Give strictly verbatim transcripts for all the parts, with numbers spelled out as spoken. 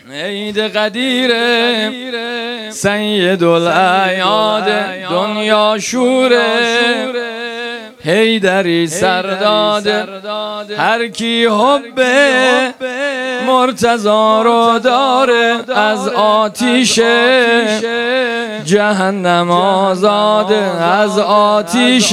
عید قدیره سید الاعیاد دنیا شوره حیدری سرداده هر کی حب مرتضی رو داره از آتیش جهنم آزاده از آتیش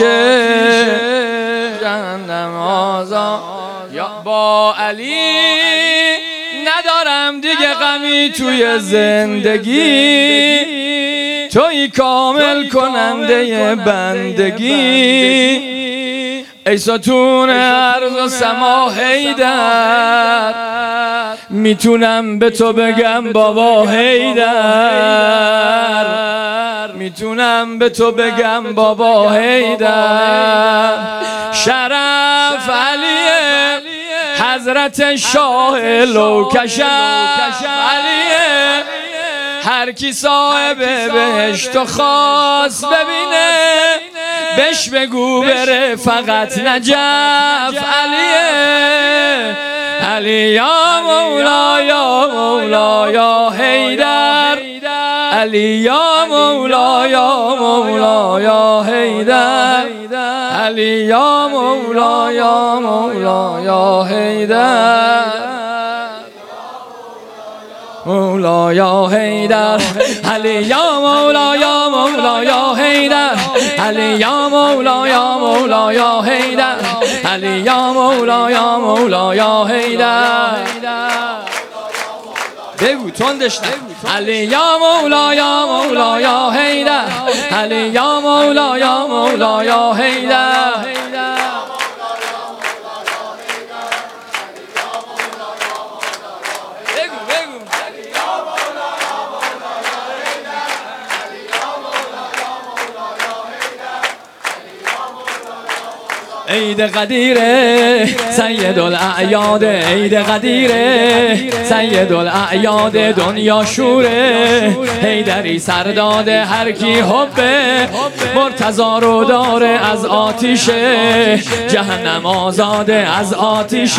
جهنم آزاد. یا با علی ندارم دیگه غمی توی زندگی، توی کامل کننده بندگی. ای ستون عرض و سما حیدر، میتونم به تو بگم بابا حیدر، میتونم به تو بگم بابا حیدر. شرف علیه حضرت شاه لوکشف علیه، هر کی صاحب بهشت و خواست ببینه بش بگو بره فقط نجف علیه. علی یا مولا یا مولا یا حیدر، علی یا مولا یا مولا یا حیدر، علی یا مولا یا مولا یا حیدر، مولا یا حیدر، علی یا مولا یا مولا یا حیدر، علی یا مولا یا مولا یا حیدر، علی یا مولا یا مولا یا حیدر. بگو تندش نه. علی یا مولا یا مولا یا حیدر، علی یا مولا یا مولا یا حیدر. عید قدیره سید الاعیاد، عید قدیره سید الاعیاد دنیا شوره حیدری سرداده هر کی حب مرتضی رو داره از آتیش جهنم آزاده از آتیش.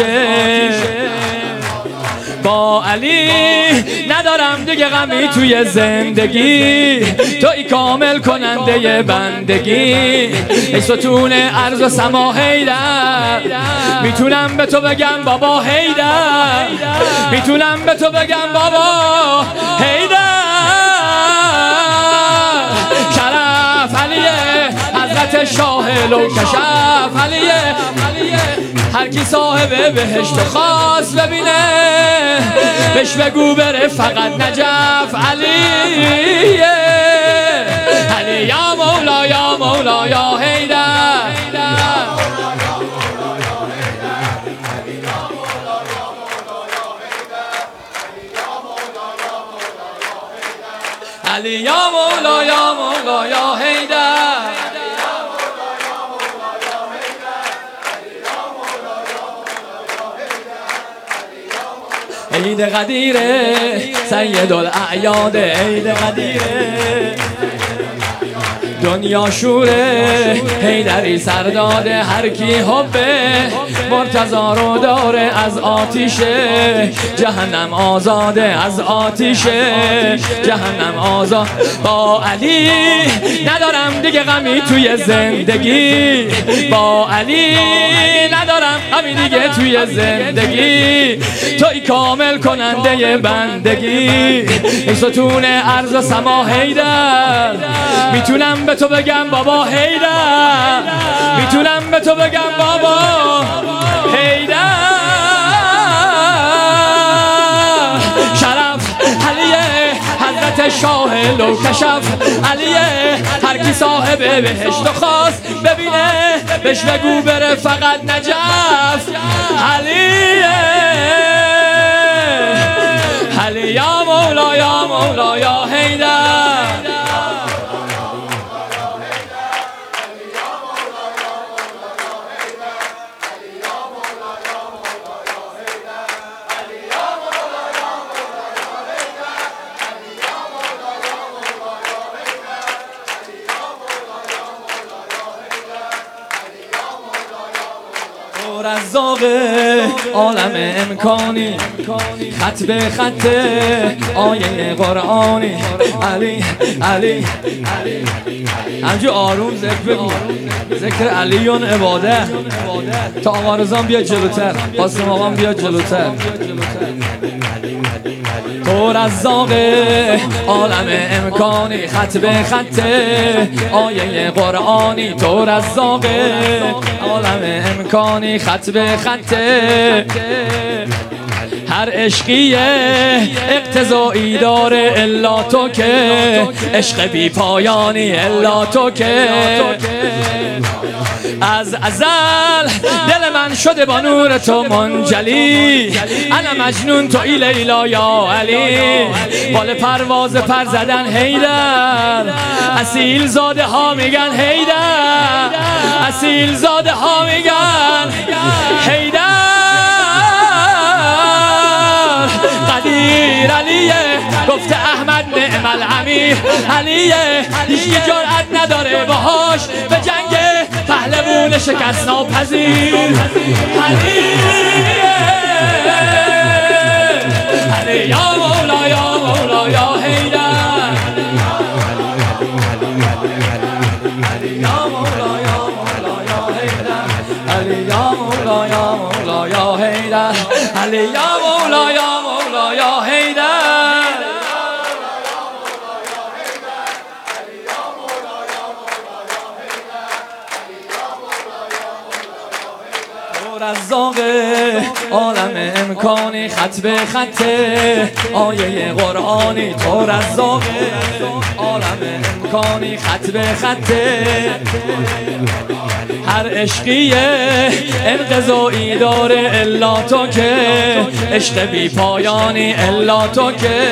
با علی ندارم دیگه غمی توی زندگی، توی کامل کننده بندگی. ای ستون عرض و سما حیدر، میتونم به تو بگم بابا حیدر، میتونم به تو بگم بابا حیدر. شرف علیه حضرت شاه لوکشف علیه، هر کی صاحب بهشت خواست ببینه بش بگو بره فقط نجف علیه. علی یا مولا یا مولا یا حیدر، علی یا مولا یا مولا یا حیدر. عید قدیره سید الاعیاد، عید قدیره دنیا شوره حیدری سرداده هر کی حب مرتضی رو داره از آتیش جهنم آزاده از آتیش جهنم آزاد. با علی ندارم دیگه غمی توی زندگی، با علی ندارم غمی دیگه توی زندگی، توی کامل کننده بندگی. ای ستون عرض و سما حیدر، میتونم به تو بگم بابا حیدر، میتونم به تو بگم بابا حیدر. شرف علیه حضرت شاه لوکشف علیه، هر کی صاحب بهشت خواست ببینه بش بگو بره فقط نجف علیه. علی یا مولا یا مولا یا حیدر، پر از رزاق عالم امکانی، خط به خط آیه قرآنی. علی علی همجور آروم ذکر بگو، ذکر علیون عباده. تا آقا رضا بیا جلوتر، قاسم آقا بیا جلوتر. تو رزاق عالم امکانی، خط به خط آیه قرآنی. تو رزاق عالم امکانی، خط به خط هر عشقی اقتضایی داره الا تو که، عشق بی پایانی الا تو که. از ازل دل من شده با نور تو منجلی، انا مجنون تو ای لیلا یا علی. بال پرواز پر زدن حیدر، اصیل زاده ها میگن حیدر، اصیل زاده ها میگن حیدر. قدیر علیه گفته احمد نعم الامیر علیه، هیچ جرأت نداره باهاش به جنگ، پهلوون شکست ناپذیر علیه. علی یا مولا یا مولا یا حیدر، علی یا مولا یا مولا یا حیدر، علی یا مولا یا مولا یا حیدر، علی یا مولا یا مولا یا حیدر. رزاق عالم امکانی، خط به خط آیه قرآنی. تو رزاق عالم امکانی، خط به خط هر عشقی انقضایی داره الا تو که، عشق بی پایانی الا تو که.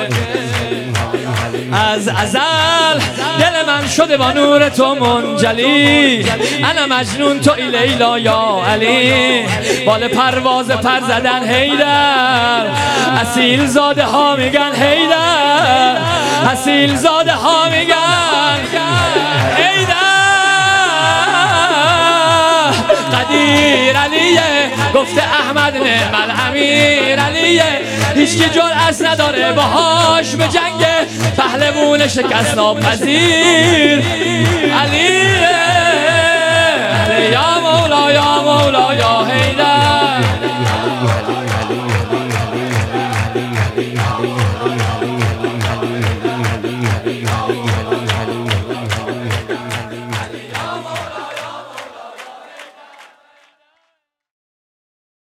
از ازل دل من شده با نور تو منجلی، انا مجنون تو ای لیلا یا علی. بال پرواز پر زدن حیدر، اصیل زاده ها میگن حیدر، اصیل زاده ها میگن حیدر. قدیر علیه گفته احمد نعم الامیر علیه، هیچ کی جرأت نداره باهاش به جنگ، پهلوون شکست ناپذیر علیه. علی یا مولا یا مولا یا حیدر.